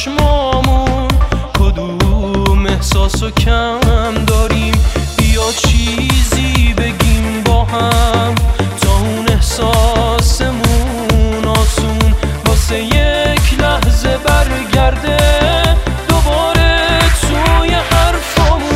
چشمامون کدوم احساسو کم داریم. بیا چیزی بگیم با هم تا اون احساسمون آسون واسه یک لحظه برگرده دوباره توی حرفامون.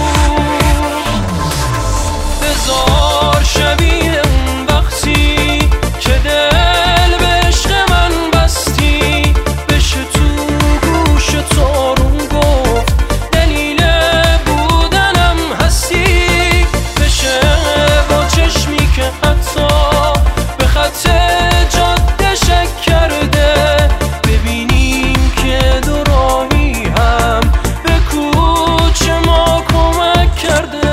بذار شبیه اون وقتی که دل به عشق من بستی بشه تو گوش تارون گفت دلیل بودنم هستی. بشه با چشمی که حتی به خط جاده شک کرده ببینیم که دو راهی هم به کوچه ما کمک کرده.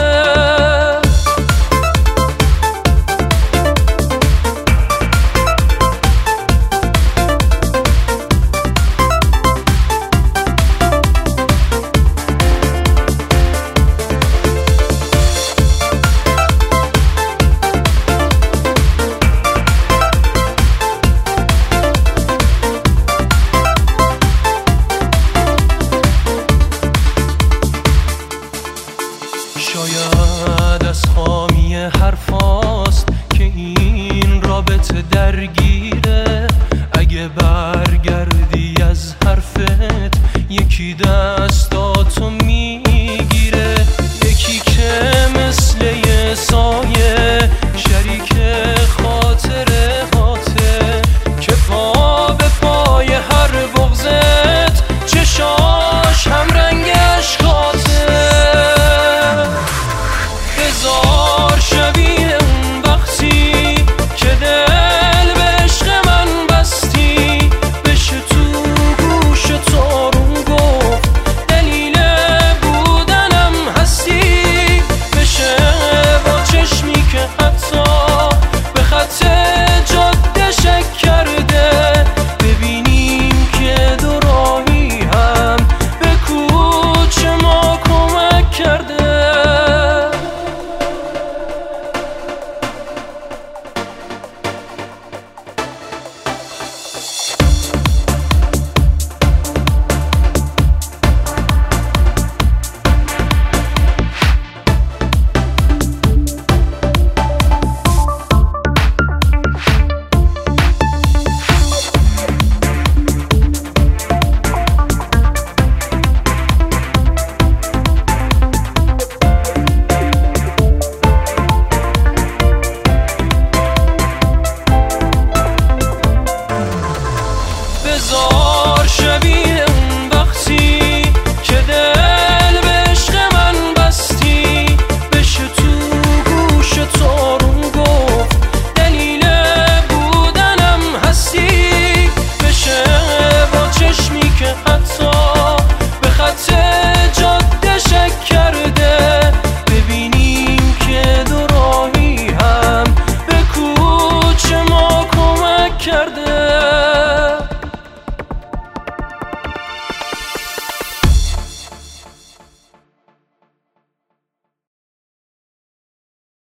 شاید از خامی حرفاست که این رابطه درگیره. اگه برگردی از حرفت یکی دست